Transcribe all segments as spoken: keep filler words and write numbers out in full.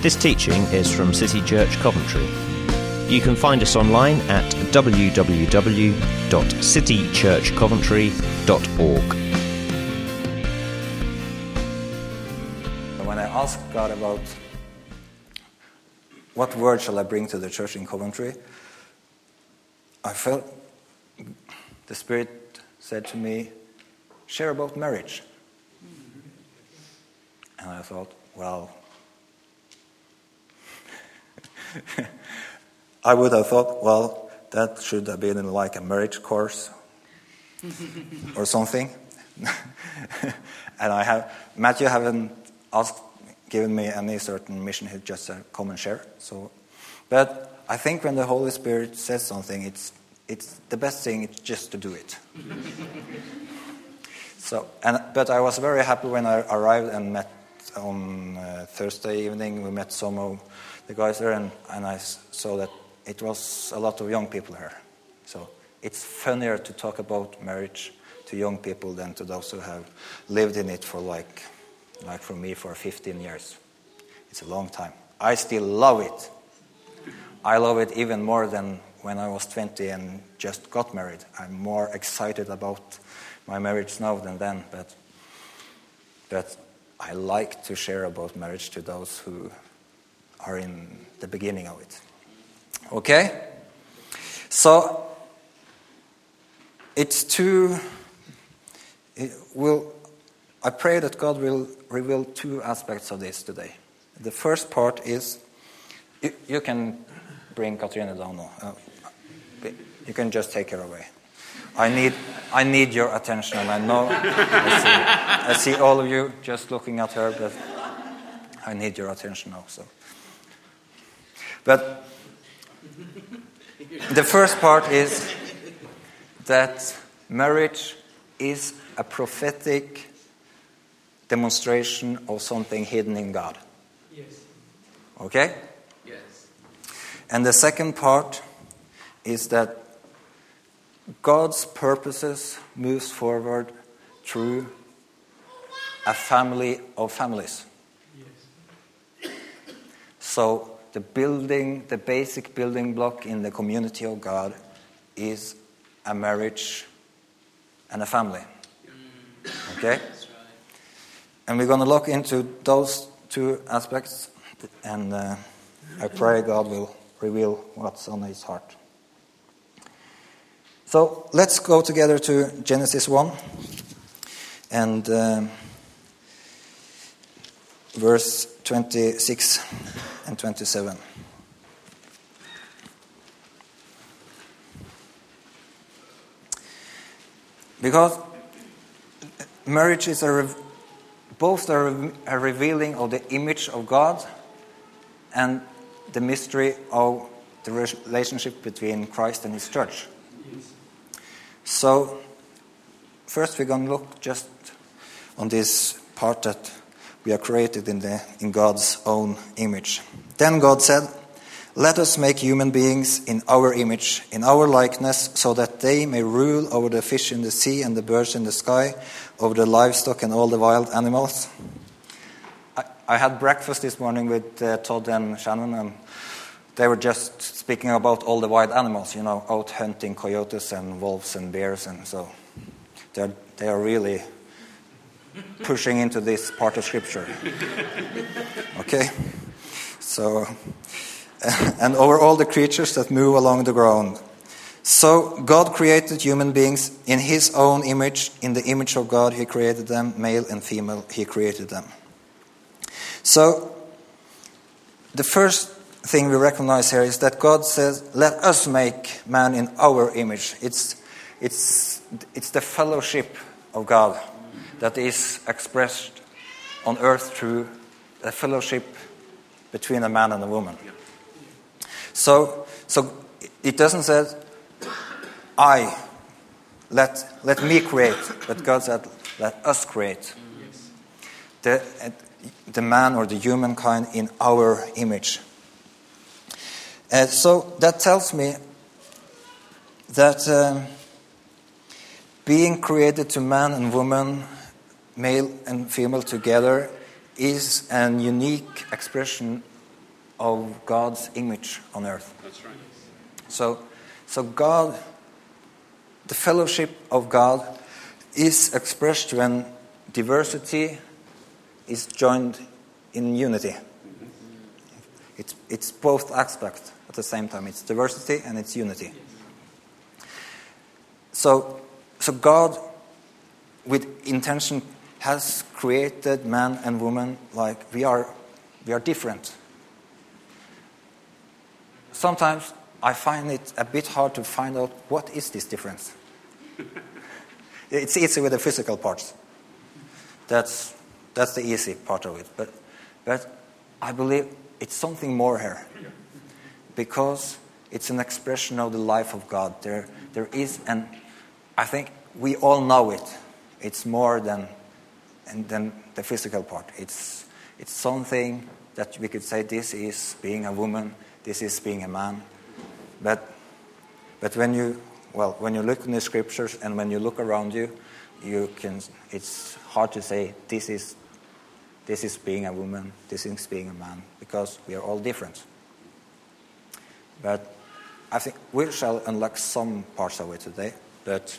This teaching is from City Church Coventry. You can find us online at w w w dot city church coventry dot org. When I asked God about what word shall I bring to the church in Coventry, I felt the Spirit said to me, share about marriage. And I thought, well, I would have thought, well, that should have been in like a marriage course or something. And I have Matthew haven't asked, given me any certain mission. He's just a common share. So, but I think when the Holy Spirit says something, it's it's the best thing. It's just to do it. So, and but I was very happy when I arrived and met on uh, Thursday evening. We met some of the guys there, and, and I saw that it was a lot of young people here. So it's funnier to talk about marriage to young people than to those who have lived in it for like, like for me, for fifteen years. It's a long time. I still love it. I love it even more than when I was twenty and just got married. I'm more excited about my marriage now than then, but but I like to share about marriage to those who are in the beginning of it. Okay? So it's two it will I pray that God will reveal two aspects of this today. The first part is you, you can bring Katrine down now. Uh, you can just take her away. I need I need your attention, and I know I see, I see all of you just looking at her, but I need your attention also. But the first part is that marriage is a prophetic demonstration of something hidden in God. Yes. Okay? Yes. And the second part is that God's purposes moves forward through a family of families. Yes. So the building, the basic building block in the community of God is a marriage and a family. Okay? That's right. And we're going to look into those two aspects, and uh, I pray God will reveal what's on his heart. So let's go together to Genesis one and uh, verse twenty-six and twenty-seven. Because marriage is a re- both a, re- a revealing of the image of God and the mystery of the relationship between Christ and his church. Yes. So, first we're going to look just on this part that we are created in the in God's own image. Then God said, "Let us make human beings in our image, in our likeness, so that they may rule over the fish in the sea and the birds in the sky, over the livestock and all the wild animals." I, I had breakfast this morning with uh, Todd and Shannon, and they were just speaking about all the wild animals, you know, out hunting coyotes and wolves and bears, and so they're, they are really pushing into this part of Scripture. Okay? So, and over all the creatures that move along the ground. So God created human beings in his own image. In the image of God he created them, male and female he created them. So, the first thing we recognize here is that God says, "Let us make man in our image." It's it's it's the fellowship of God that is expressed on earth through a fellowship between a man and a woman. So so it doesn't say, "I let let me create," but God said, "Let us create." The the man or the humankind in our image. Uh, so that tells me that um, being created to man and woman, male and female together, is an unique expression of God's image on earth. That's right. So, so God, the fellowship of God is expressed when diversity is joined in unity. It's, it's both aspects at the same time. It's diversity and it's unity. So, so God, with intention, has created man and woman like we are. We are different. Sometimes I find it a bit hard to find out what is this difference. It's easy with the physical parts. That's that's the easy part of it. But but I believe it's something more here. Because it's an expression of the life of God. There there is, and I think we all know it. It's more than and than the physical part. It's it's something that we could say this is being a woman, this is being a man. But but when you well when you look in the scriptures and when you look around you, you can it's hard to say this is this is being a woman, this is being a man, because we are all different. But I think we shall unlock some parts of it today. But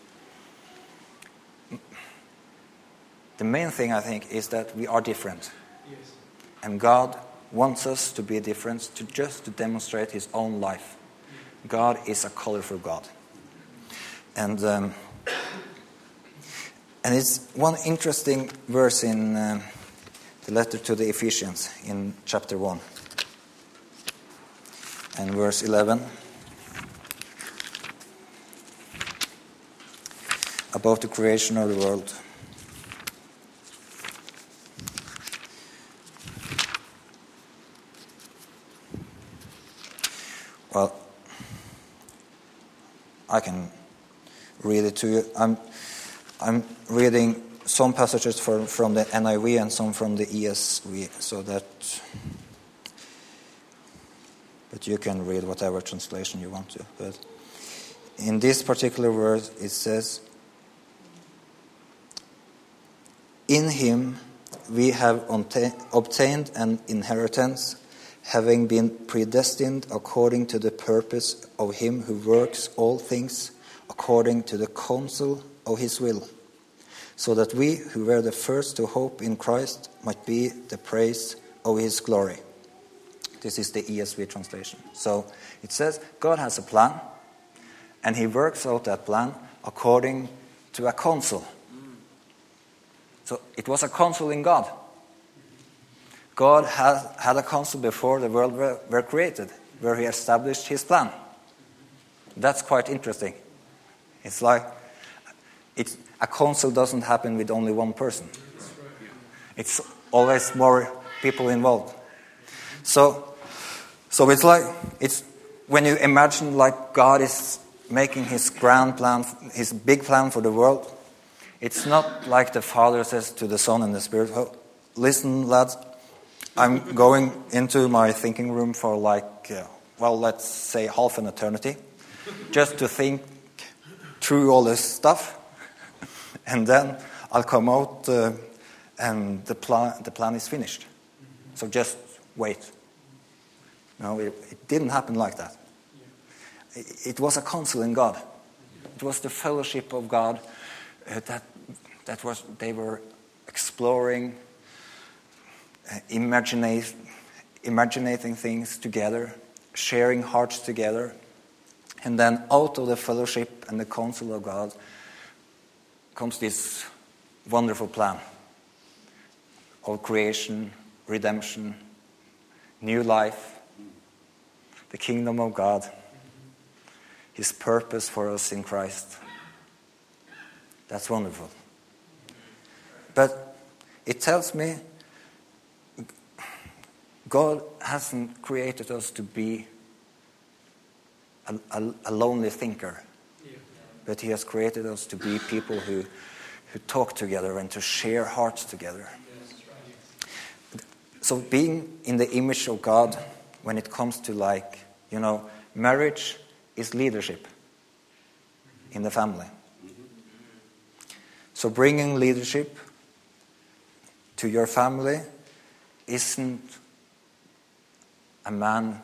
the main thing I think is that we are different. Yes. And God wants us to be different, to just to demonstrate His own life. God is a colorful God. And um, and it's one interesting verse in uh, the letter to the Ephesians in chapter one and verse eleven about the creation of the world. Well, I can read it to you. I'm, I'm reading some passages from, from the N I V and some from the E S V, so that, but you can read whatever translation you want to. But in this particular verse, it says, "In Him we have obtained an inheritance, having been predestined according to the purpose of Him who works all things according to the counsel of His will, so that we who were the first to hope in Christ might be the praise of His glory." This is the E S V translation. So it says God has a plan, and He works out that plan according to a counsel. So it was a counsel in God. God had, had a counsel before the world were, were created, where He established His plan. That's quite interesting. It's like it's, a counsel doesn't happen with only one person. It's always more people involved. So, so it's like it's when you imagine like God is making His grand plan, His big plan for the world. It's not like the Father says to the Son and the Spirit, "Oh, listen, lads. I'm going into my thinking room for like, uh, well, let's say half an eternity, just to think through all this stuff, and then I'll come out uh, and the plan the plan is finished. So just wait." No, it, it didn't happen like that. It, it was a counsel in God. It was the fellowship of God uh, that that was they were exploring. Uh, imaginate, imaginating things together, sharing hearts together, and then out of the fellowship and the counsel of God comes this wonderful plan of creation, redemption, new life, the kingdom of God, His purpose for us in Christ. That's wonderful. But it tells me God hasn't created us to be a, a, a lonely thinker, but He has created us to be people who, who talk together and to share hearts together. So being in the image of God, when it comes to like, you know, marriage is leadership in the family. So bringing leadership to your family isn't a man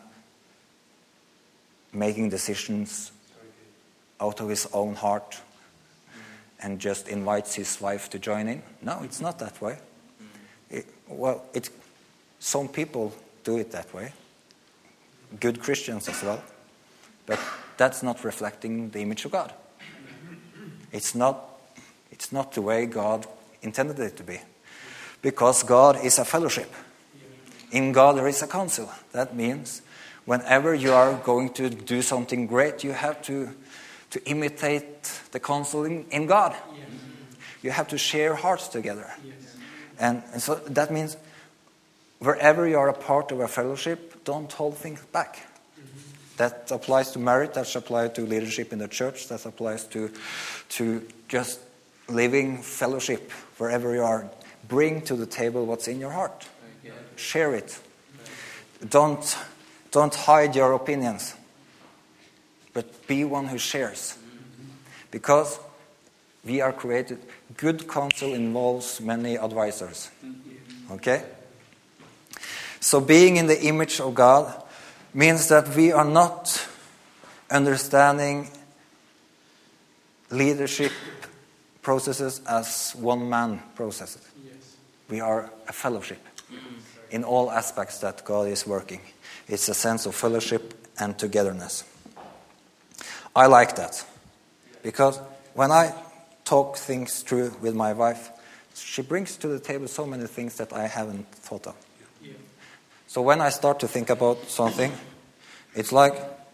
making decisions out of his own heart and just invites his wife to join in. No, it's not that way. It, well, it, some people do it that way. Good Christians as well. But that's not reflecting the image of God. It's not, it's not the way God intended it to be. Because God is a fellowship. In God there is a council. That means whenever you are going to do something great, you have to, to imitate the council in, in God. Yes. You have to share hearts together. Yes. And, and so that means wherever you are a part of a fellowship, don't hold things back. Mm-hmm. That applies to marriage, that applies to leadership in the church, that applies to, to just living fellowship wherever you are. Bring to the table what's in your heart. Share it. Don't, don't hide your opinions, but be one who shares. Because we are created, good counsel involves many advisors. Okay? So being in the image of God means that we are not understanding leadership processes as one-man processes. We are a fellowship in all aspects that God is working. It's a sense of fellowship and togetherness. I like that because when I talk things through with my wife, she brings to the table so many things that I haven't thought of. Yeah. So when I start to think about something, it's like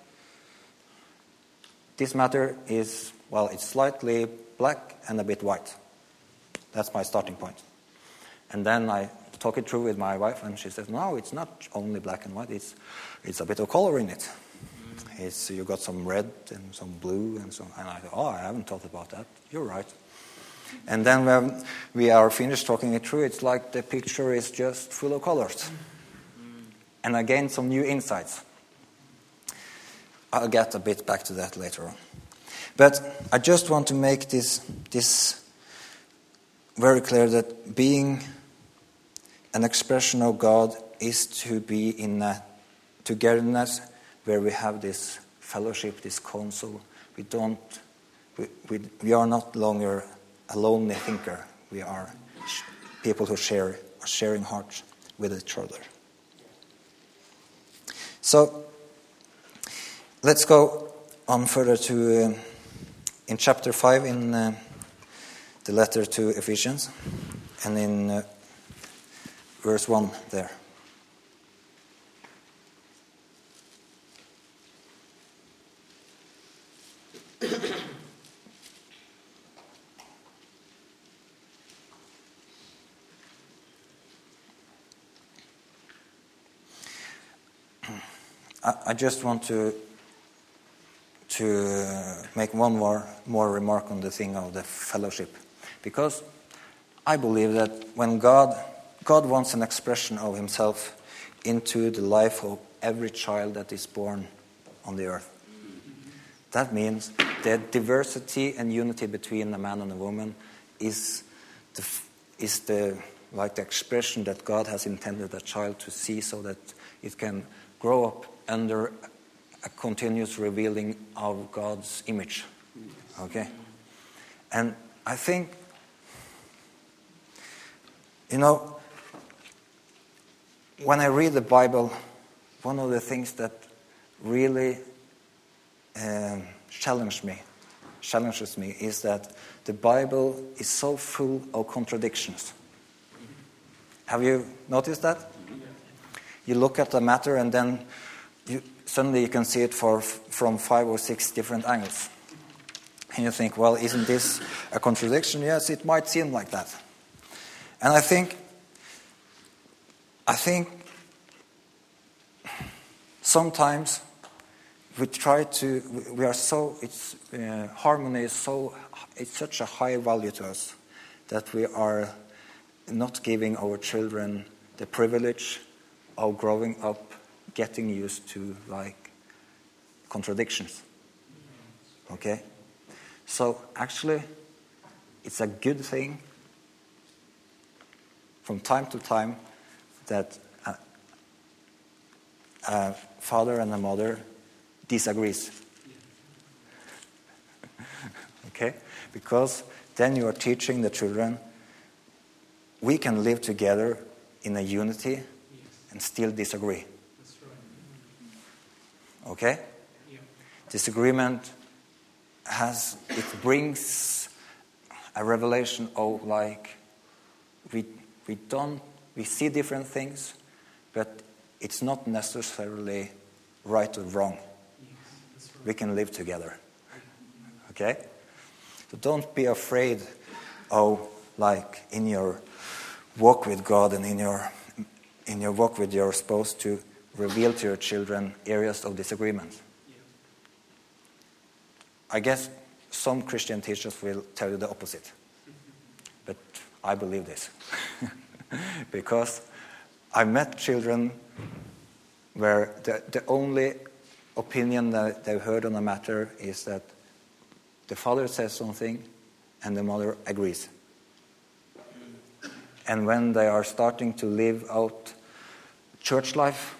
this matter is, well, it's slightly black and a bit white. That's my starting point. And then I talk it through with my wife, and she says, no, it's not only black and white, it's it's a bit of color in it. It's you got some red and some blue and so and I thought, oh, I haven't thought about that. You're right. And then when we are finished talking it through, it's like the picture is just full of colors. And I gained some new insights. I'll get a bit back to that later on. But I just want to make this this very clear that being an expression of God is to be in a togetherness where we have this fellowship, this counsel. We don't, we, we, we are not longer a lonely thinker. We are sh- people who share, are sharing hearts with each other. So, let's go on further to, uh, in chapter five in uh, the letter to Ephesians, and in uh, verse one there. I, I just want to to make one more more remark on the thing of the fellowship, because I believe that when God God wants an expression of himself into the life of every child that is born on the earth. That means the diversity and unity between a man and a woman is the, is the like the expression that God has intended a child to see, so that it can grow up under a continuous revealing of God's image. Okay? And I think, you know, when I read the Bible, one of the things that really um, challenge me, challenges me is that the Bible is so full of contradictions. Have you noticed that? You look at the matter and then you, suddenly you can see it for, from five or six different angles. And you think, well, isn't this a contradiction? Yes, it might seem like that. And I think I think sometimes we try to, we are so, it's, uh, harmony is so, it's such a high value to us that we are not giving our children the privilege of growing up getting used to, like, contradictions. Okay? So actually, it's a good thing from time to time that a, a father and a mother disagrees. Okay? Because then you are teaching the children we can live together in a unity Yes. and still disagree. That's right. Okay? Yeah. Disagreement has, it brings a revelation of like, we we don't, we see different things, but it's not necessarily right or wrong. Yes. That's right. We can live together. Okay? So don't be afraid of, like, in your walk with God and in your in your walk with your spouse to reveal to your children areas of disagreement. Yeah. I guess some Christian teachers will tell you the opposite. But I believe this. Because I met children where the, the only opinion that they've heard on a matter is that the father says something and the mother agrees. And when they are starting to live out church life,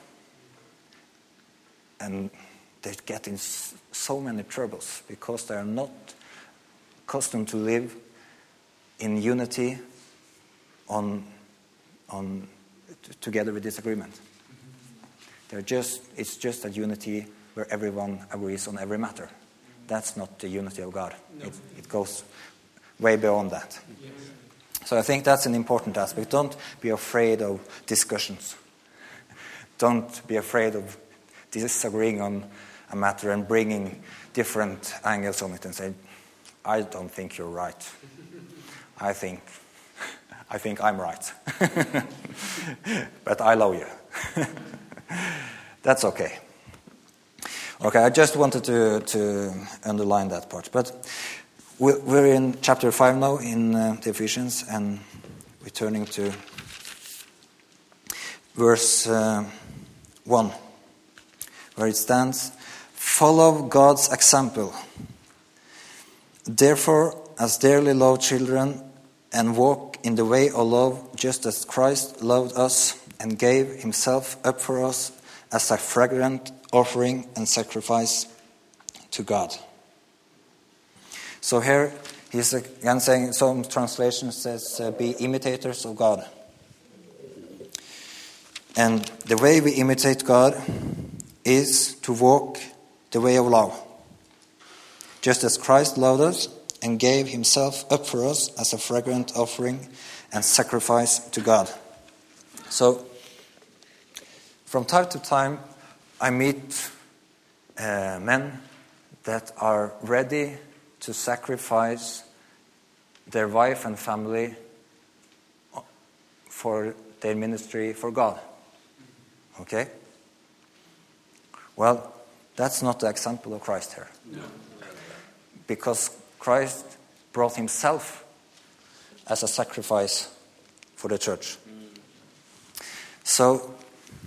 and they get in s- so many troubles because they are not accustomed to live in unity on, on t- together with disagreement. They're just, it's just a unity where everyone agrees on every matter. That's not the unity of God. No. It, it goes way beyond that. Yes. So I think that's an important aspect. Don't be afraid of discussions. Don't be afraid of disagreeing on a matter and bringing different angles on it and say, I don't think you're right. I think I think I'm right. But I love you. That's okay. Okay, I just wanted to, to underline that part. But we're, we're in chapter five now in uh, the Ephesians, and we're turning to verse uh, one, where it stands, "Follow God's example. Therefore, as dearly loved children, and walk in the way of love, just as Christ loved us and gave himself up for us as a fragrant offering and sacrifice to God." So here he's again saying, some translations says, uh, be imitators of God. And the way we imitate God is to walk the way of love, just as Christ loved us and gave himself up for us as a fragrant offering and sacrifice to God. So, from time to time, I meet uh, men that are ready to sacrifice their wife and family for their ministry for God. Okay? Well, that's not the example of Christ here. No. Because Christ brought himself as a sacrifice for the church. So,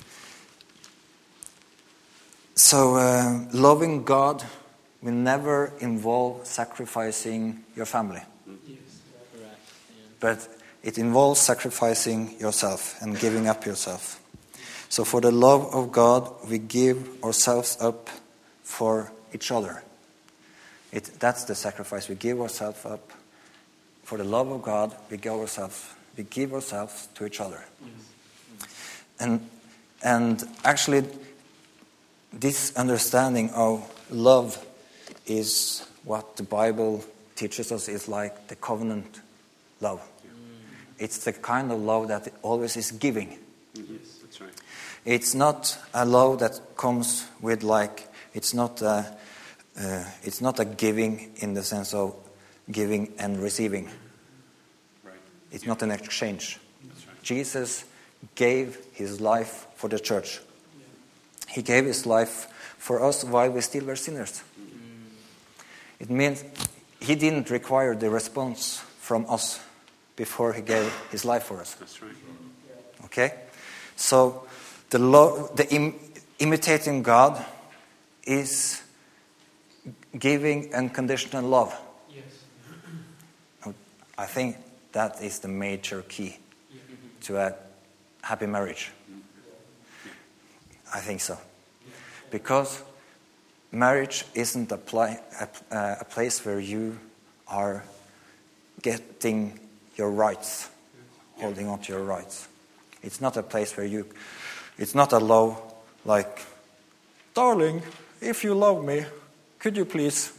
so uh, loving God will never involve sacrificing your family. Yes. Correct. Yeah. But it involves sacrificing yourself and giving up yourself. So for the love of God, we give ourselves up for each other. It, that's the sacrifice. We give ourselves up for the love of God. We give ourselves, we give ourselves to each other. Yes. And and actually, this understanding of love is what the Bible teaches us is like the covenant love. It's the kind of love that always is giving. Yes. That's right. It's not a love that comes with like, it's not a, uh, it's not a giving in the sense of giving and receiving. Right. It's not an exchange. That's right. Jesus gave his life for the church. He gave his life for us while we still were sinners. It means he didn't require the response from us before he gave his life for us. That's right. Okay? So the lo- the im- imitating God is giving unconditional love. Yes. I think that is the major key Yeah. to a happy marriage. I think so. Because marriage isn't a, pli- a, uh, a place where you are getting your rights, holding on to your rights. It's not a place where you, it's not a law like, darling, if you love me, could you please?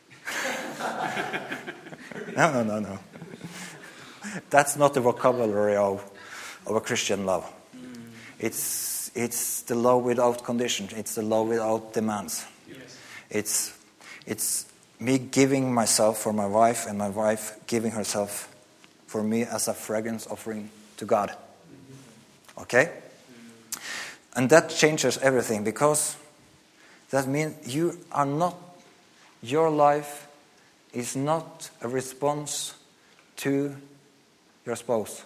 no, no, no, no. That's not the vocabulary of, of a Christian love. Mm. It's it's the love without conditions. It's the love without demands. Yes. It's it's me giving myself for my wife and my wife giving herself for me as a fragrance offering to God. Mm-hmm. Okay? Mm. And that changes everything, because that means you are not, your life is not a response to your spouse,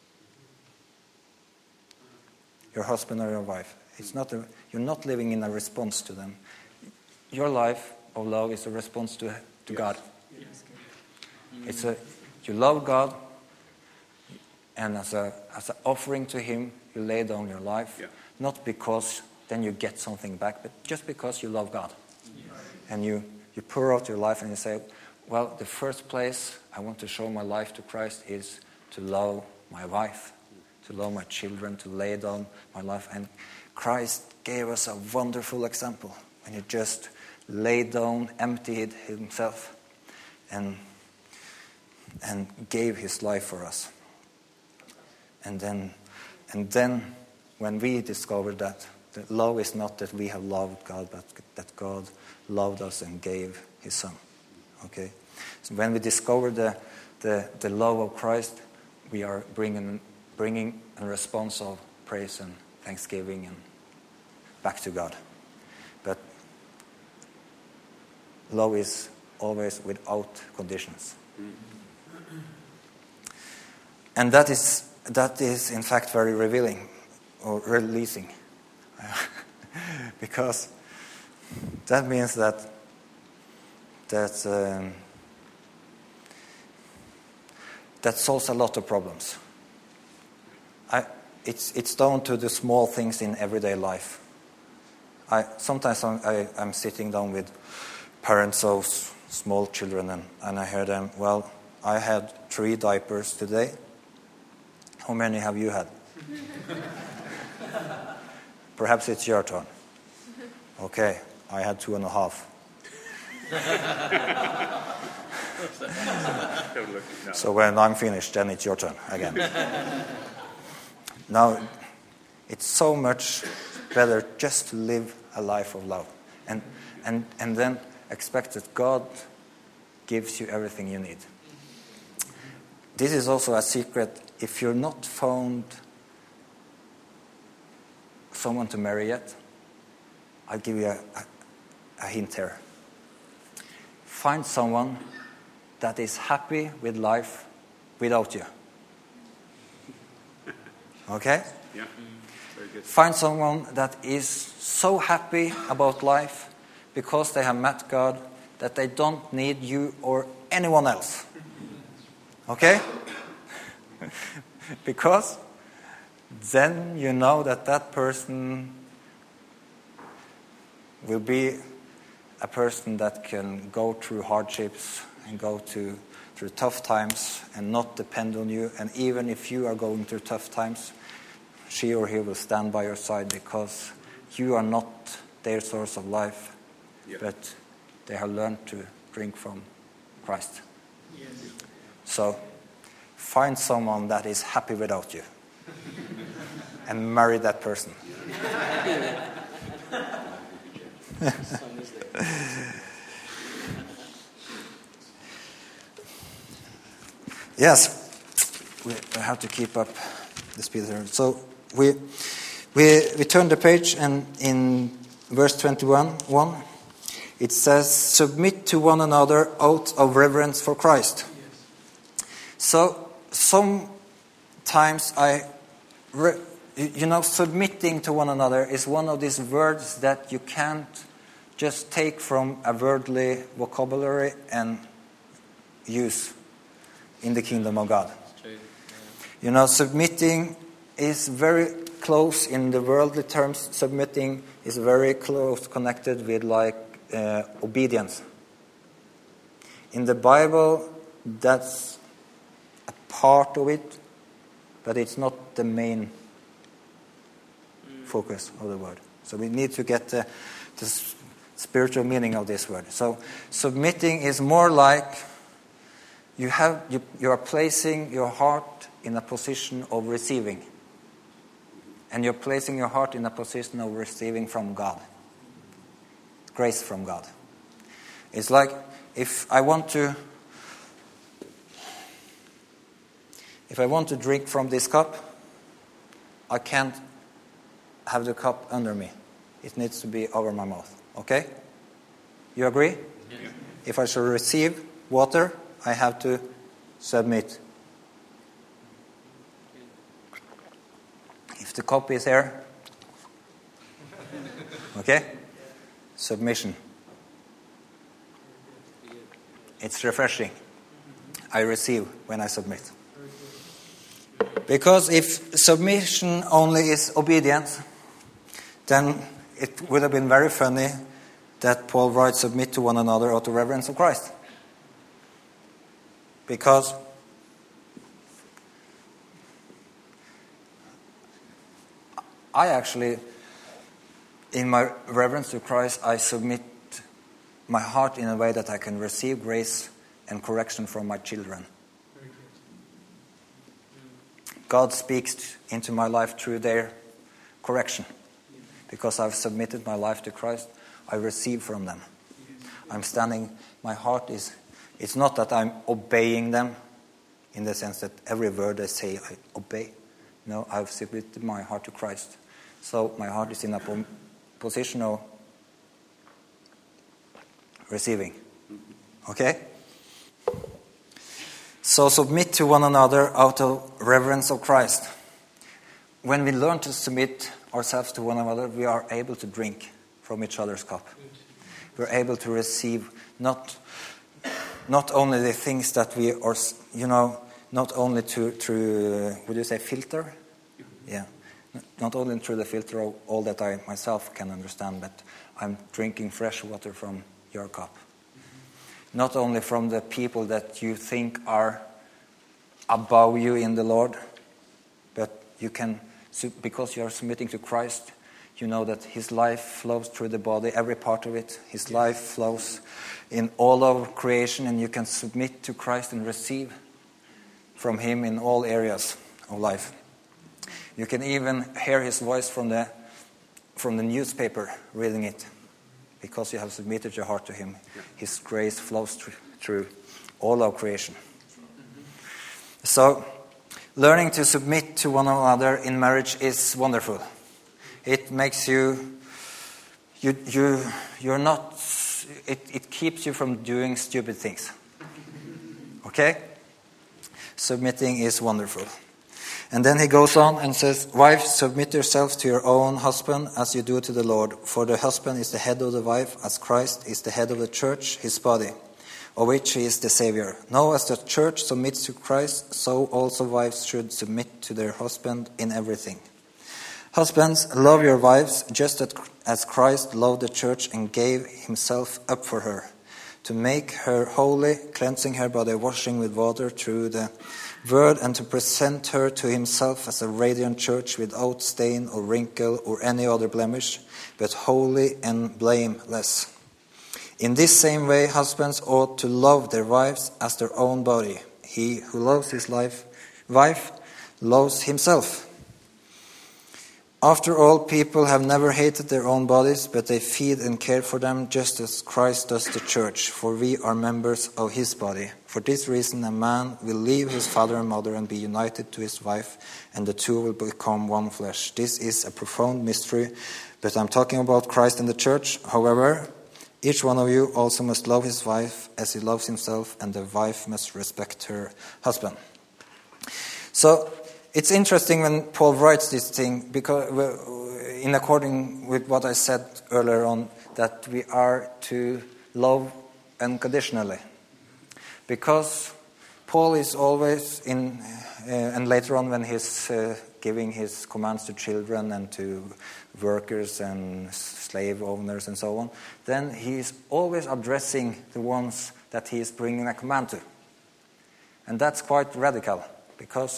your husband or your wife. It's not a, you're not living in a response to them. Your life of love is a response to, to yes. God. Yes. It's a, you love God, and as a as an offering to Him, you lay down your life, yeah. not because then you get something back, but just because you love God. Yes. And you, you pour out your life and you say, well, the first place I want to show my life to Christ is to love my wife, to love my children, to lay down my life. And Christ gave us a wonderful example when He just laid down, emptied Himself, and and gave His life for us. And then, and then, when we discovered that, that love is not that we have loved God, but that God loved us and gave His Son. Okay, so when we discover the the, the love of Christ, we are bringing bringing a response of praise and thanksgiving and back to God. But love is always without conditions, and that is that is in fact very revealing or releasing, because that means that that. Um, That solves a lot of problems. I, it's it's down to the small things in everyday life. I sometimes I'm, I, I'm sitting down with parents of small children, and, and I hear them. Well, I had three diapers today. How many have you had? Perhaps it's your turn. Okay, I had two and a half. So when I'm finished, then it's your turn again. Now, it's so much better just to live a life of love, and and and then expect that God gives you everything you need. This is also a secret. If you're not found someone to marry yet, I'll give you a, a, a hint here. Find someone that is happy with life without you. Okay? Yeah. Very good. Find someone that is so happy about life because they have met God that they don't need you or anyone else. Okay? Because then you know that that person will be a person that can go through hardships and go to, through tough times and not depend on you. And even if you are going through tough times, she or he will stand by your side, because you are not their source of life, yeah. but they have learned to drink from Christ. Yes. So find someone that is happy without you and marry that person. Yes, we have to keep up the speed here. So we we we turn the page, and in verse twenty-one, one, it says, "Submit to one another out of reverence for Christ." Yes. So sometimes I, re, you know, submitting to one another is one of these words that you can't just take from a worldly vocabulary and use in the kingdom of God. You know, submitting is very close in the worldly terms. Submitting is very close connected with like uh, obedience. In the Bible, that's a part of it, but it's not the main focus of the word. So we need to get the, the spiritual meaning of this word. So submitting is more like you have you, you are placing your heart in a position of receiving. And you're placing your heart in a position of receiving from God. Grace from God. It's like if I want to if I want to drink from this cup, I can't have the cup under me. It needs to be over my mouth. Okay? You agree? Yeah. If I should receive water, I have to submit. If the cup is here, okay? Submission. It's refreshing. I receive when I submit. Because if submission only is obedience, then it would have been very funny that Paul writes, submit to one another out of reverence of Christ. Because I actually, in my reverence to Christ, I submit my heart in a way that I can receive grace and correction from my children. God speaks into my life through their correction. Because I've submitted my life to Christ, I receive from them. I'm standing, my heart is, it's not that I'm obeying them in the sense that every word they say I obey. No, I've submitted my heart to Christ. So my heart is in a po- position of receiving. Okay? So submit to one another out of reverence of Christ. When we learn to submit ourselves to one another, we are able to drink from each other's cup. We're able to receive not not only the things that we are, you know, not only to, through, uh, would you say filter? Yeah. Not only through the filter of all that I myself can understand, but I'm drinking fresh water from your cup. Not only from the people that you think are above you in the Lord, but you can, because you are submitting to Christ, you know that His life flows through the body, every part of it. His life flows in all of creation, and you can submit to Christ and receive from Him in all areas of life. You can even hear His voice from the from the newspaper, reading it, because you have submitted your heart to Him. His grace flows through, through all of creation. So, learning to submit to one another in marriage is wonderful. It makes you, you, you, you're not, it, it keeps you from doing stupid things. Okay? Submitting is wonderful. And then he goes on and says, wives, submit yourselves to your own husband as you do to the Lord. For the husband is the head of the wife, as Christ is the head of the church, his body, of which he is the Savior. Now as the church submits to Christ, so also wives should submit to their husband in everything. Husbands, love your wives just as Christ loved the church and gave himself up for her, to make her holy, cleansing her by the washing with water through the word, and to present her to himself as a radiant church without stain or wrinkle or any other blemish, but holy and blameless. In this same way, husbands ought to love their wives as their own body. He who loves his life, wife loves himself. After all, people have never hated their own bodies, but they feed and care for them just as Christ does the church, for we are members of his body. For this reason, a man will leave his father and mother and be united to his wife, and the two will become one flesh. This is a profound mystery, but I'm talking about Christ and the church. However, each one of you also must love his wife as he loves himself, and the wife must respect her husband. So, it's interesting when Paul writes this thing, because in according with what I said earlier on, that we are to love unconditionally. Because Paul is always in, uh, and later on when he's uh, giving his commands to children and to workers and slave owners and so on, then he is always addressing the ones that he is bringing a command to. And that's quite radical, because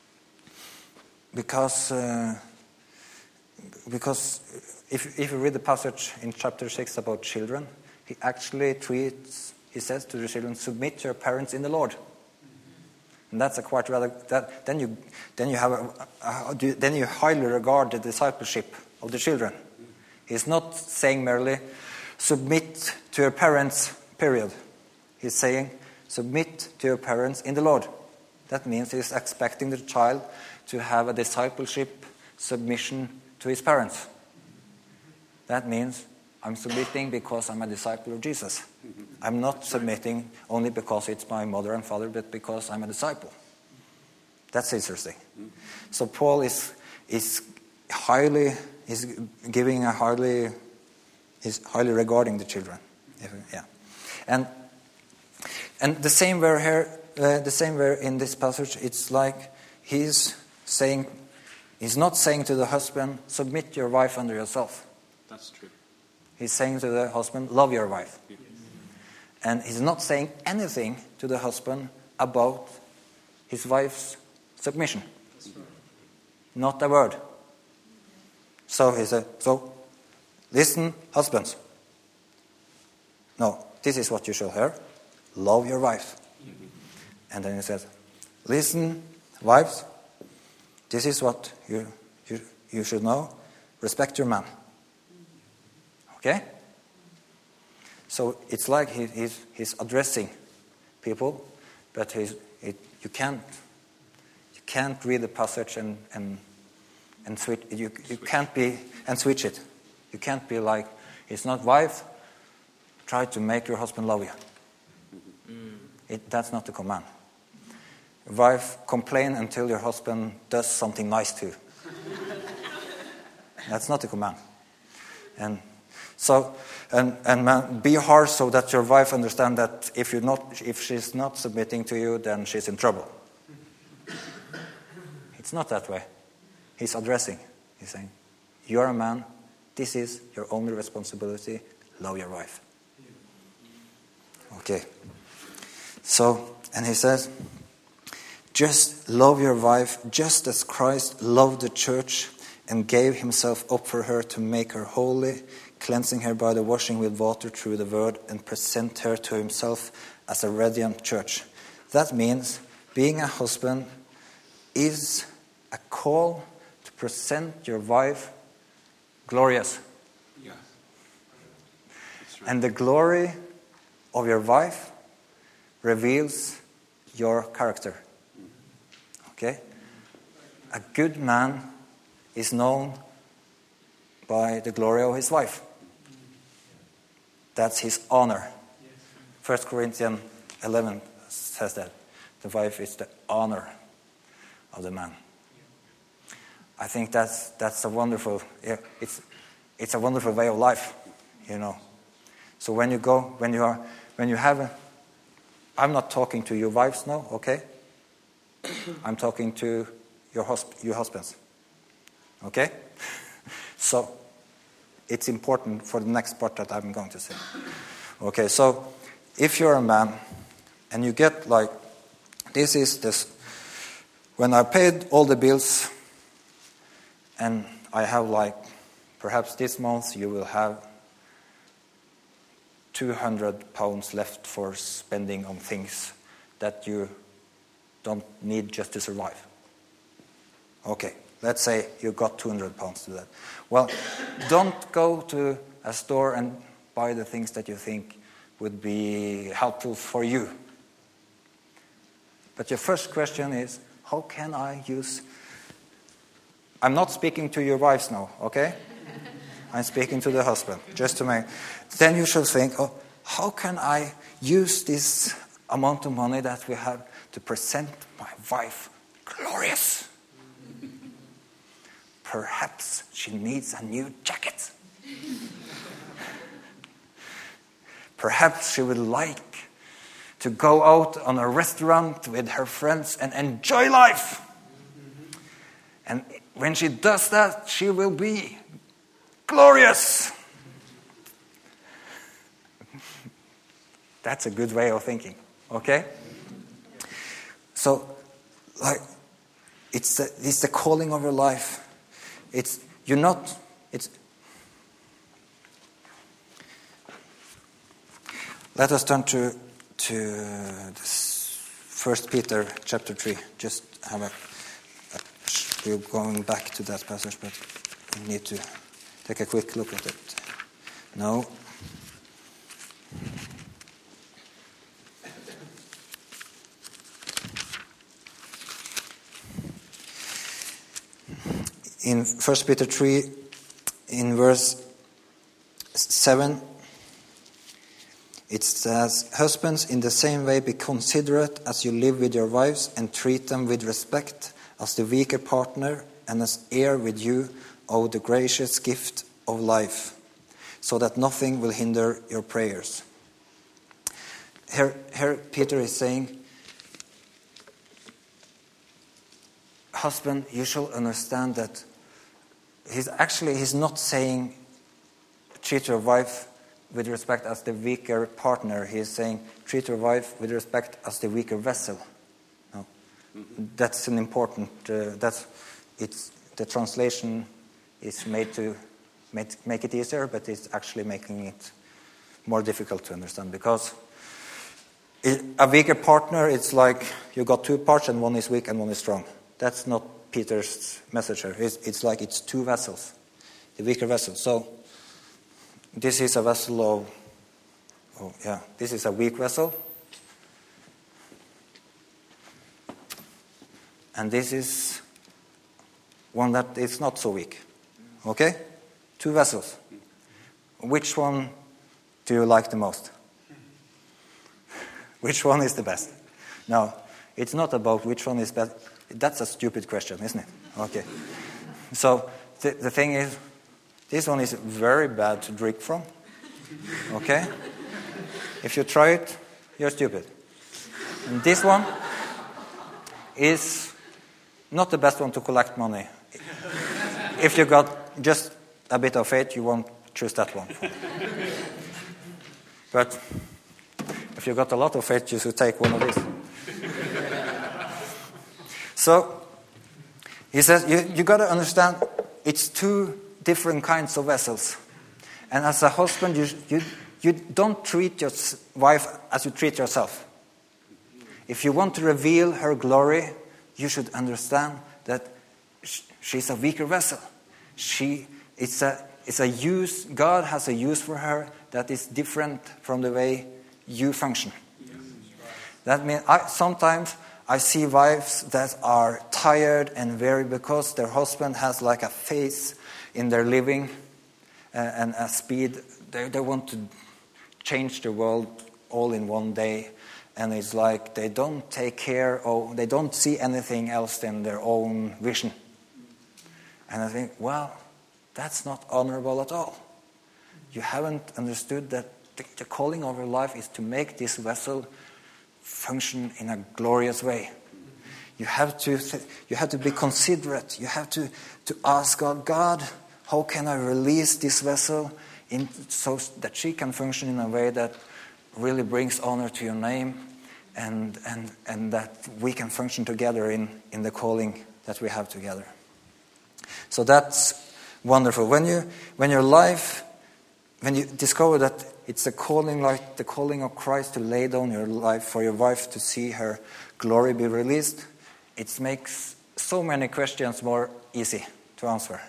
because uh, because if if you read the passage in chapter six about children, he actually treats, he says to the children, submit to your parents in the Lord. And that's a quite rather that then you then you have a, a, then you highly regard the discipleship of the children. He's not saying merely submit to your parents, period. He's saying submit to your parents in the Lord. That means he's expecting the child to have a discipleship submission to his parents. That means I'm submitting because I'm a disciple of Jesus. I'm not submitting only because it's my mother and father, but because I'm a disciple. That's interesting. So Paul is is highly is giving a highly is highly regarding the children. Yeah, and and the same where here uh, the same where in this passage, it's like he's saying he's not saying to the husband, submit your wife under yourself. That's true. He's saying to the husband, love your wife. Yes. And he's not saying anything to the husband about his wife's submission. That's right. Not a word. So he said, so listen, husbands. No, this is what you shall hear. Love your wife. Mm-hmm. And then he said, listen, wives, this is what you, you, you should know. Respect your man. Okay? So it's like he, he's, he's addressing people, but he's, it, you can't you can't read the passage and and and switch. You you can't be and switch it. You can't be like, it's not wife. Try to make your husband love you. Mm. It, that's not the command. Wife, complain until your husband does something nice to you. That's not the command. And so, and and man, be harsh so that your wife understands that if you're not, if she's not submitting to you, then she's in trouble. It's not that way. He's addressing. He's saying, "You're a man. This is your only responsibility. Love your wife." Okay. So, and he says, "Just love your wife, just as Christ loved the church and gave himself up for her to make her holy, cleansing her by the washing with water through the word, and present her to himself as a radiant church." That means being a husband is a call to present your wife glorious. Yeah. That's right. And the glory of your wife reveals your character. Okay? A good man is known by the glory of his wife. That's his honor. First Corinthians eleven says that. The wife is the honor of the man. I think that's that's a wonderful, yeah, it's it's a wonderful way of life, you know. So when you go, when you are, when you have a, I'm not talking to your wives now, okay? I'm talking to your husb- your husbands, okay? So it's important for the next part that I'm going to say. Okay, so if you're a man and you get like, this is this, when I paid all the bills and I have like, perhaps this month you will have two hundred pounds left for spending on things that you don't need just to survive. Okay, let's say you got two hundred pounds to that. Well, don't go to a store and buy the things that you think would be helpful for you. But your first question is, how can I use... I'm not speaking to your wives now, okay? I'm speaking to the husband, just to make... Then you should think, oh, how can I use this amount of money that we have to present my wife glorious? Perhaps she needs a new jacket. Perhaps she would like to go out on a restaurant with her friends and enjoy life. And when she does that, she will be glorious. That's a good way of thinking, okay? So, like, it's the, it's the calling of your life. It's, you're not, it's, let us turn to, to this First Peter chapter three. Just have a, a, we're going back to that passage, but we need to take a quick look at it. No. In First Peter three, in verse seven, it says, "Husbands, in the same way be considerate as you live with your wives, and treat them with respect as the weaker partner and as heir with you of the gracious gift of life, so that nothing will hinder your prayers." Here, here Peter is saying, husband, you shall understand that he's actually, he's not saying treat your wife with respect as the weaker partner. He's saying treat your wife with respect as the weaker vessel. No. Mm-hmm. That's an important, uh, that's, it's, the translation is made to make, make it easier, but it's actually making it more difficult to understand, because it, a weaker partner, it's like you got two parts and one is weak and one is strong. That's not Peter's message here. It's, it's like it's two vessels, the weaker vessel. So this is a vessel of, oh yeah, this is a weak vessel. And this is one that is not so weak. Okay? Two vessels. Which one do you like the most? Which one is the best? No, it's not about which one is best. That's a stupid question, isn't it? Okay. So the, the thing is, this one is very bad to drink from. Okay? If you try it, you're stupid. And this one is not the best one to collect money. If you got just a bit of faith, you won't choose that one. But if you got a lot of faith, you should take one of these. So, he says, you, you got to understand, it's two different kinds of vessels. And as a husband, you, you, you don't treat your wife as you treat yourself. If you want to reveal her glory, you should understand that she's a weaker vessel. She, it's a, it's a use, God has a use for her that is different from the way you function. That means I, sometimes I see wives that are tired and weary because their husband has like a phase in their living uh, and a speed. They, they want to change the world all in one day. And it's like they don't take care of, they don't see anything else than their own vision. And I think, well, that's not honorable at all. You haven't understood that the, the calling of your life is to make this vessel function in a glorious way. You have to you have to be considerate. You have to, to ask God, God, how can I release this vessel in, so that she can function in a way that really brings honor to your name, and and, and that we can function together in, in the calling that we have together. So that's wonderful. When you when your life when you discover that it's a calling like the calling of Christ to lay down your life for your wife to see her glory be released, it makes so many questions more easy to answer.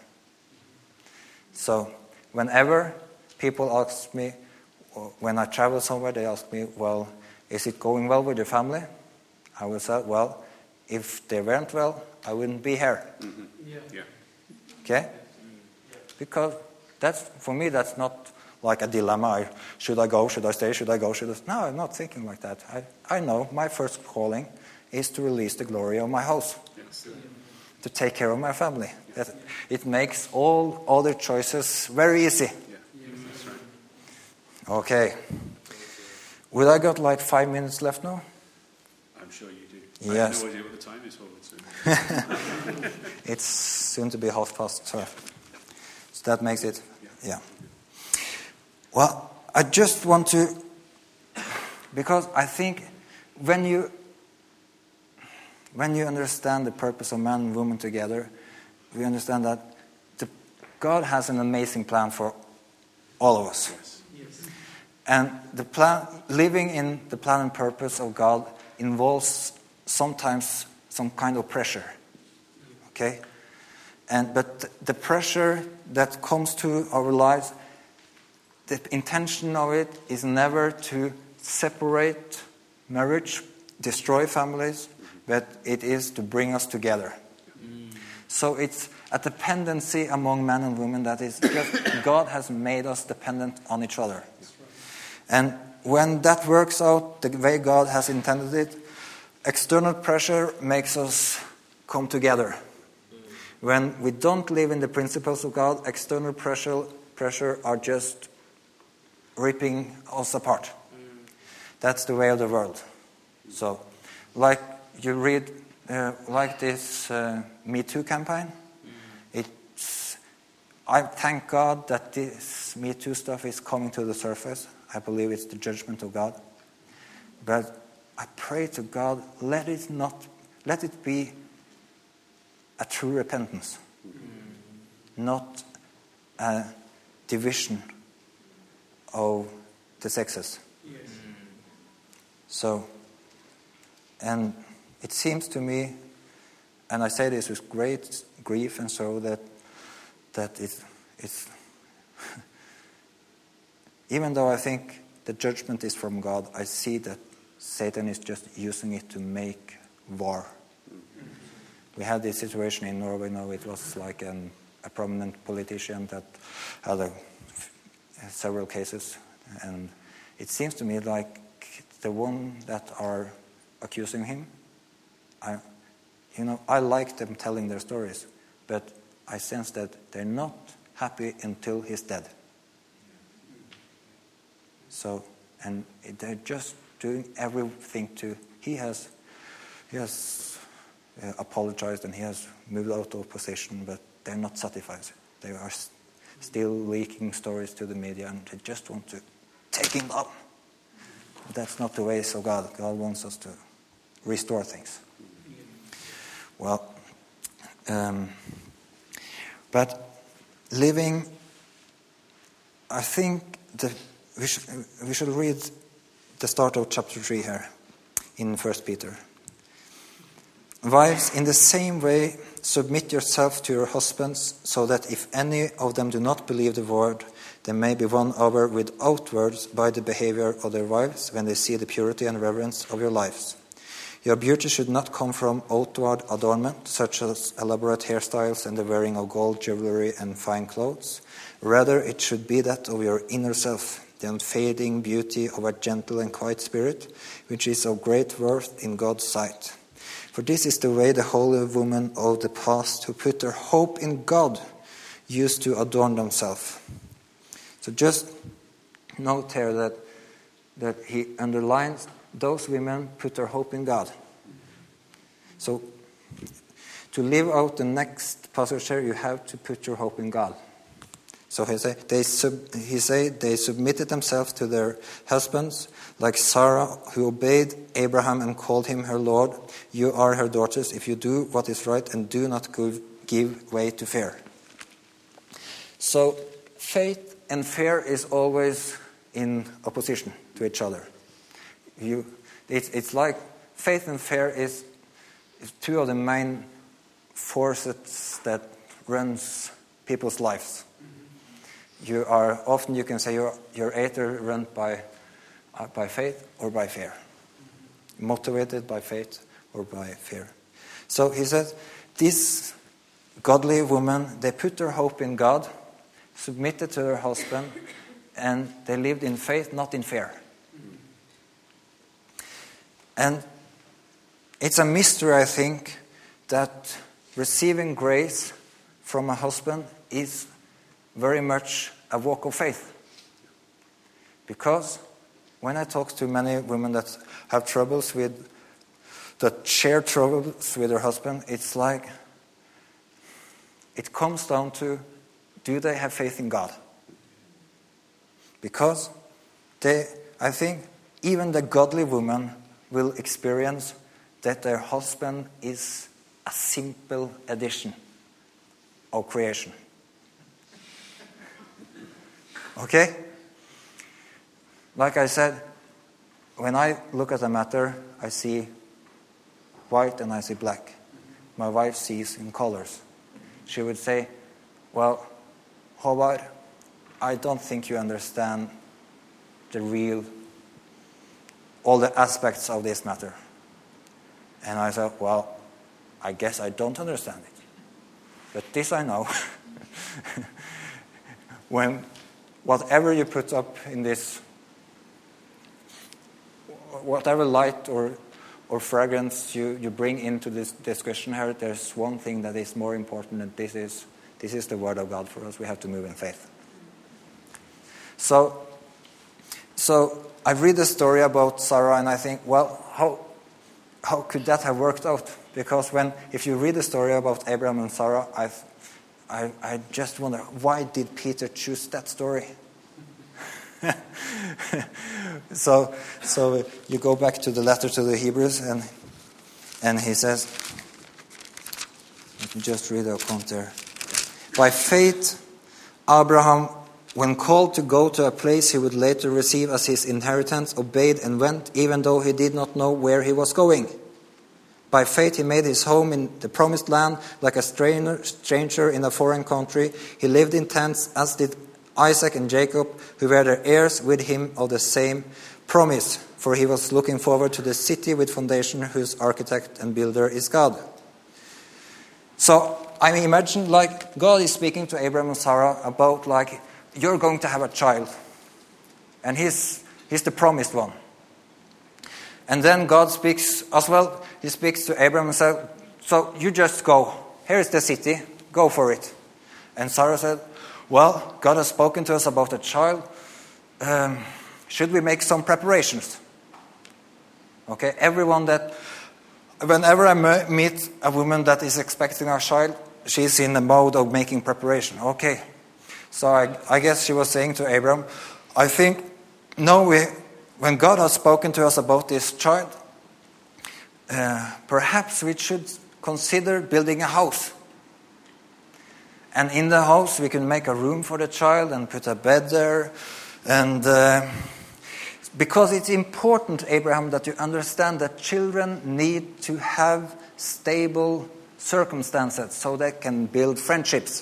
So whenever people ask me, when I travel somewhere, they ask me, well, is it going well with your family? I will say, well, if they weren't well, I wouldn't be here. Mm-hmm. Yeah. Yeah. Okay? Because that's, for me, that's not like a dilemma. I, should I go? Should I stay? Should I go? Should I? No, I'm not thinking like that. I, I know my first calling is to release the glory of my house, Yes. to take care of my family. That, it makes all other choices very easy. Yeah. That's right. Okay. Would I got like five minutes left now? I'm sure you do. I Yes. have no idea what the time is, Holden. It's soon to be half past twelve. So that makes it, yeah. Well, I just want to, because I think when you when you understand the purpose of man and woman together, we understand that the, God has an amazing plan for all of us. Yes. Yes. And the plan, living in the plan and purpose of God involves sometimes some kind of pressure. Okay? And but the pressure that comes to our lives, the intention of it is never to separate marriage, destroy families, but it is to bring us together. Mm. So it's a dependency among men and women that is just God has made us dependent on each other. And when that works out the way God has intended it, external pressure makes us come together. When we don't live in the principles of God, external pressure, pressure are just ripping us apart. That's the way of the world. So, like you read, uh, like this uh, Me Too campaign, it's, I thank God that this Me Too stuff is coming to the surface. I believe it's the judgment of God. But I pray to God, let it not, let it be a true repentance, mm. not a division of the sexes. Yes. So, and it seems to me, and I say this with great grief and sorrow, that that it, it's even though I think the judgment is from God, I see that Satan is just using it to make war. We had this situation in Norway now. It was like an, a prominent politician that had a, several cases. And it seems to me like the one that are accusing him, I, you know, I like them telling their stories, but I sense that they're not happy until he's dead. So, and they're just doing everything to, he has, he has uh, apologized and he has moved out of position, but they're not satisfied. They are s- still leaking stories to the media and they just want to take him down. That's not the ways of God. God wants us to restore things. Well, um, but living, I think the, we, should, we should read the start of chapter three here in First Peter. Wives, in the same way, submit yourself to your husbands, so that if any of them do not believe the word, they may be won over without words by the behavior of their wives when they see the purity and reverence of your lives. Your beauty should not come from outward adornment, such as elaborate hairstyles and the wearing of gold jewelry and fine clothes. Rather, it should be that of your inner self, the unfading beauty of a gentle and quiet spirit, which is of great worth in God's sight. For this is the way the holy women of the past who put their hope in God used to adorn themselves. So just note here that, that he underlines those women put their hope in God. So to live out the next passage here, you have to put your hope in God. So he say they sub, he say they submitted themselves to their husbands, like Sarah, who obeyed Abraham and called him her Lord. You are her daughters if you do what is right and do not give, give way to fear. So faith and fear is always in opposition to each other. You, it's, it's like faith and fear is, is two of the main forces that runs people's lives. You are often you can say you're you're either run by uh, by faith or by fear, motivated by faith or by fear. So he says, these godly women, they put their hope in God, submitted to their husband, and they lived in faith, not in fear. And it's a mystery, I think, that receiving grace from a husband is very much a walk of faith. Because when I talk to many women that have troubles with that share troubles with their husband, it's like, it comes down to, do they have faith in God? Because they, I think, even the godly woman will experience that their husband is a simple addition of creation. Okay? Like I said, when I look at a matter, I see white and I see black. My wife sees in colors. She would say, well, Håvard, I don't think you understand the real, all the aspects of this matter. And I said, well, I guess I don't understand it. But this I know. When whatever you put up in this, whatever light or or fragrance you, you bring into this discussion here, there's one thing that is more important, and this is this is the word of God for us. We have to move in faith. So, so I read the story about Sarah, and I think, well, how how could that have worked out? Because when if you read the story about Abraham and Sarah, I I I just wonder, why did Peter choose that story? so so you go back to the letter to the Hebrews, and and he says, let me just read the account there. By faith, Abraham, when called to go to a place he would later receive as his inheritance, obeyed and went, even though he did not know where he was going. By faith he made his home in the promised land, like a stranger, stranger in a foreign country. He lived in tents, as did Isaac and Jacob, who were the heirs with him of the same promise, for he was looking forward to the city with foundation, whose architect and builder is God. So I imagine like God is speaking to Abraham and Sarah about like, you're going to have a child, and he's he's the promised one. And then God speaks as well. He speaks to Abraham and says, so you just go. Here is the city. Go for it. And Sarah said, well, God has spoken to us about a child. Um, should we make some preparations? Okay, everyone that, whenever I meet a woman that is expecting a child, she's in the mode of making preparation. Okay, so I, I guess she was saying to Abraham, I think, no, we, when God has spoken to us about this child, uh, perhaps we should consider building a house. And in the house, we can make a room for the child and put a bed there. And uh, because it's important, Abraham, that you understand that children need to have stable circumstances so they can build friendships.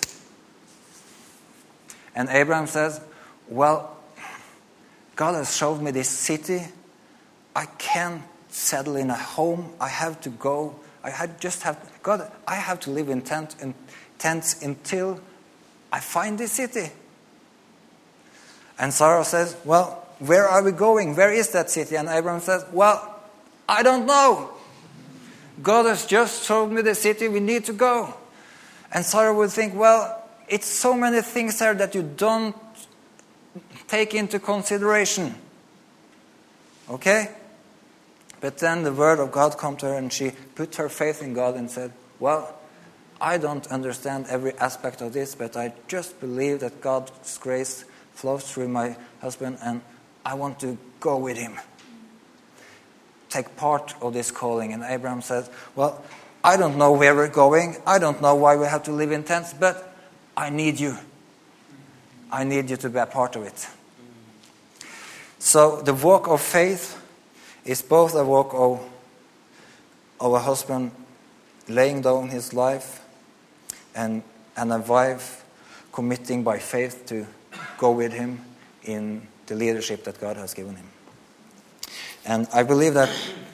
And Abraham says, well, God has showed me this city. I can't settle in a home. I have to go. I had just have, God, I have to live in tent and tents until I find this city. And Sarah says, well, where are we going? Where is that city? And Abraham says, well, I don't know. God has just showed me the city. We need to go. And Sarah would think, well, it's so many things there that you don't take into consideration. Okay? But then the word of God came to her, and she put her faith in God and said, well, I don't understand every aspect of this, but I just believe that God's grace flows through my husband, and I want to go with him. Take part of this calling. And Abraham says, well, I don't know where we're going. I don't know why we have to live in tents, but I need you. I need you to be a part of it. So the walk of faith is both a walk of, of a husband laying down his life, and, and a wife committing by faith to go with him in the leadership that God has given him. And I believe that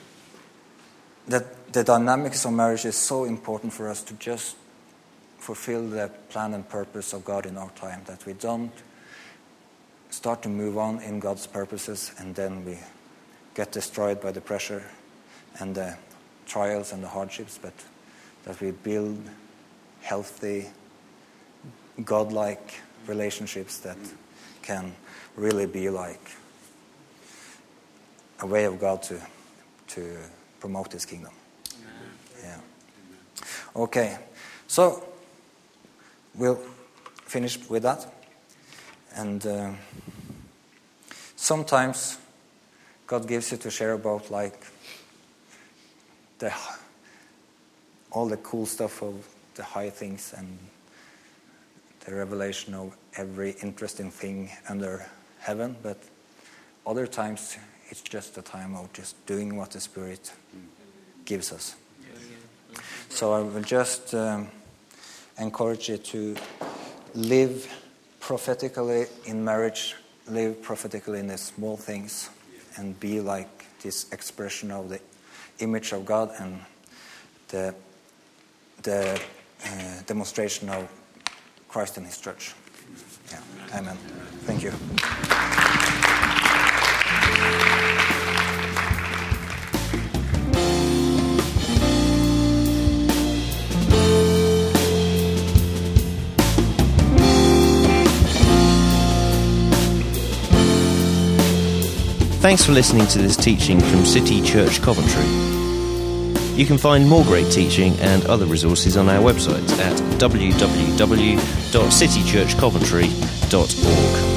that the dynamics of marriage is so important for us to just fulfill the plan and purpose of God in our time, that we don't start to move on in God's purposes and then we get destroyed by the pressure and the trials and the hardships, but that we build healthy, God-like relationships that can really be like a way of God to, to promote His kingdom. Okay, so we'll finish with that. And uh, sometimes God gives you to share about like the all the cool stuff of the high things and the revelation of every interesting thing under heaven, but other times it's just a time of just doing what the Spirit gives us. So I will just um, encourage you to live prophetically in marriage, live prophetically in the small things, and be like this expression of the image of God and the the uh, demonstration of Christ and His church. Yeah. Amen. Thank you. Thanks for listening to this teaching from City Church Coventry. You can find more great teaching and other resources on our website at w w w dot city church coventry dot org.